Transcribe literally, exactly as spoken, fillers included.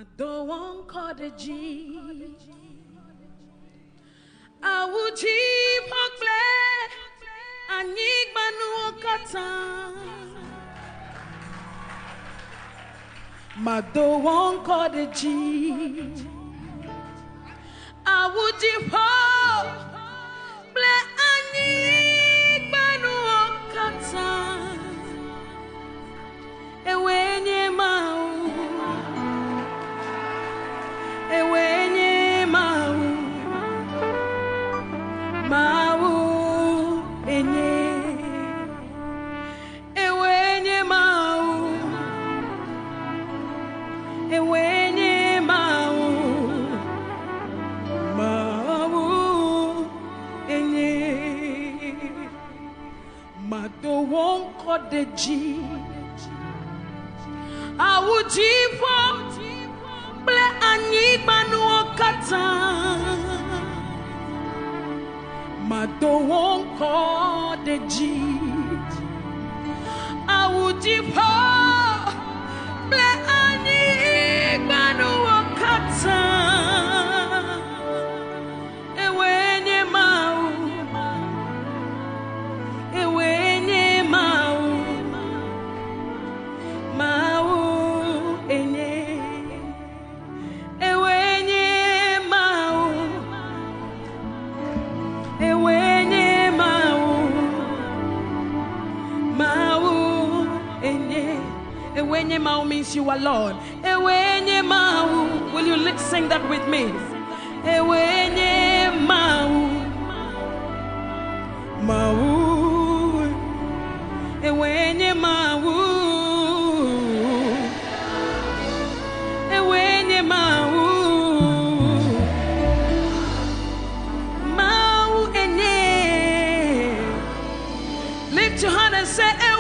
Mado won kodeji awuji pokle anyigbanu okata Mado won kodeji awuji pokle anyigbanu okata ewenye mau ewenye mau mau enye ewenye mau ewenye mau mau enye Mado won kodeji awuji fo ble anyigbanu okata Mado won kodeji awuji fo ble anyigbanu okata ewenye mau ewenye mau mau enye ewenye mau ewenye mau mau enye ewenye mau means you are Lord. Ewenye mau, will you let's sing that with me? Ewenye mau mau ewenye mau ewenye mau mau enye lift your hand and say